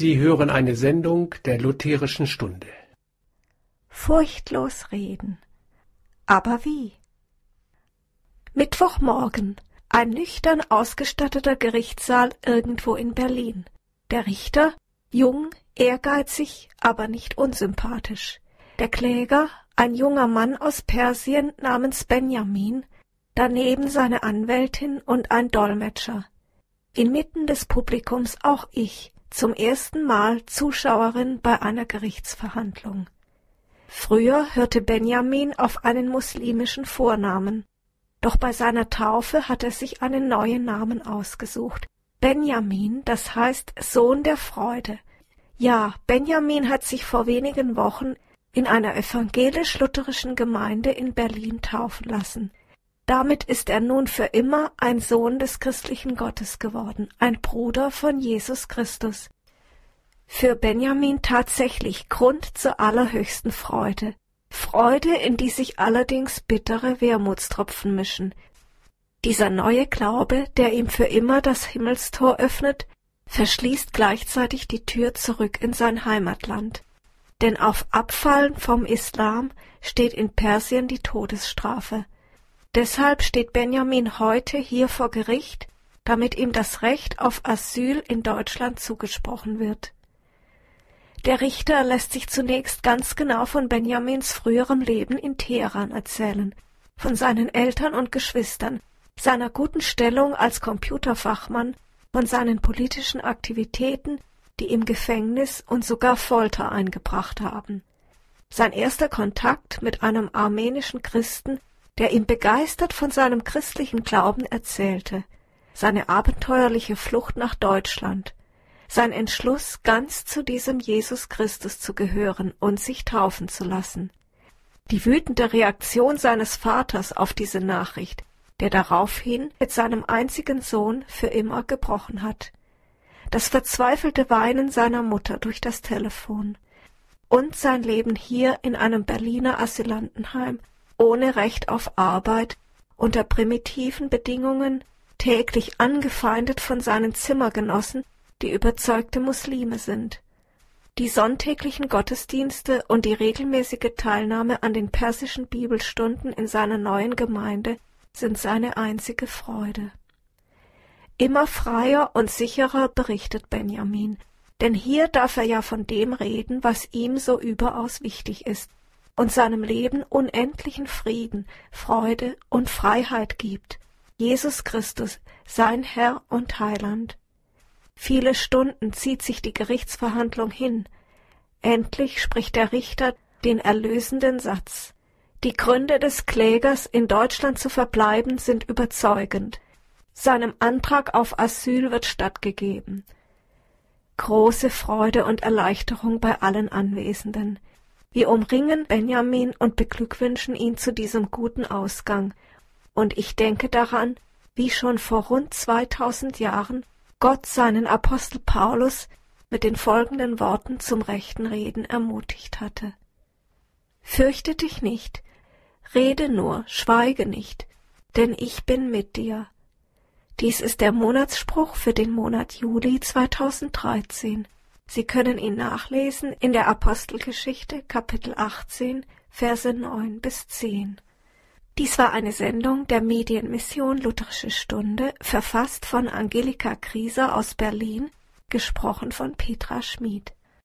Sie hören eine Sendung der Lutherischen Stunde. Furchtlos reden. Aber wie? Mittwochmorgen. Ein nüchtern ausgestatteter Gerichtssaal irgendwo in Berlin. Der Richter, jung, ehrgeizig, aber nicht unsympathisch. Der Kläger, ein junger Mann aus Persien namens Benjamin, daneben seine Anwältin und ein Dolmetscher. Inmitten des Publikums auch ich, zum ersten Mal Zuschauerin bei einer Gerichtsverhandlung. Früher hörte Benjamin auf einen muslimischen Vornamen, doch bei seiner Taufe hat er sich einen neuen Namen ausgesucht. Benjamin, das heißt Sohn der Freude. Ja, Benjamin hat sich vor wenigen Wochen in einer evangelisch-lutherischen Gemeinde in Berlin taufen lassen. Damit ist er nun für immer ein Sohn des christlichen Gottes geworden, ein Bruder von Jesus Christus. Für Benjamin tatsächlich Grund zur allerhöchsten Freude. Freude, in die sich allerdings bittere Wermutstropfen mischen. Dieser neue Glaube, der ihm für immer das Himmelstor öffnet, verschließt gleichzeitig die Tür zurück in sein Heimatland. Denn auf Abfallen vom Islam steht in Persien die Todesstrafe. Deshalb steht Benjamin heute hier vor Gericht, damit ihm das Recht auf Asyl in Deutschland zugesprochen wird. Der Richter lässt sich zunächst ganz genau von Benjamins früherem Leben in Teheran erzählen, von seinen Eltern und Geschwistern, seiner guten Stellung als Computerfachmann, von seinen politischen Aktivitäten, die ihm Gefängnis und sogar Folter eingebracht haben. Sein erster Kontakt mit einem armenischen Christen, der ihm begeistert von seinem christlichen Glauben erzählte, seine abenteuerliche Flucht nach Deutschland, sein Entschluss, ganz zu diesem Jesus Christus zu gehören und sich taufen zu lassen. Die wütende Reaktion seines Vaters auf diese Nachricht, der daraufhin mit seinem einzigen Sohn für immer gebrochen hat. Das verzweifelte Weinen seiner Mutter durch das Telefon. Und sein Leben hier in einem Berliner Asylantenheim, ohne Recht auf Arbeit, unter primitiven Bedingungen, täglich angefeindet von seinen Zimmergenossen, die überzeugte Muslime sind. Die sonntäglichen Gottesdienste und die regelmäßige Teilnahme an den persischen Bibelstunden in seiner neuen Gemeinde sind seine einzige Freude. Immer freier und sicherer berichtet Benjamin, denn hier darf er ja von dem reden, was ihm so überaus wichtig ist und seinem Leben unendlichen Frieden, Freude und Freiheit gibt. Jesus Christus, sein Herr und Heiland. Viele Stunden zieht sich die Gerichtsverhandlung hin. Endlich spricht der Richter den erlösenden Satz. Die Gründe des Klägers, in Deutschland zu verbleiben, sind überzeugend. Seinem Antrag auf Asyl wird stattgegeben. Große Freude und Erleichterung bei allen Anwesenden. Wir umringen Benjamin und beglückwünschen ihn zu diesem guten Ausgang. Und ich denke daran, wie schon vor rund 2000 Jahren Gott seinen Apostel Paulus mit den folgenden Worten zum rechten Reden ermutigt hatte. Fürchte dich nicht, rede nur, schweige nicht, denn ich bin mit dir. Dies ist der Monatsspruch für den Monat Juli 2013. Sie können ihn nachlesen in der Apostelgeschichte, Kapitel 18, Verse 9 bis 10. Dies war eine Sendung der Medienmission Lutherische Stunde, verfasst von Angelika Grieser aus Berlin, gesprochen von Petra Schmid.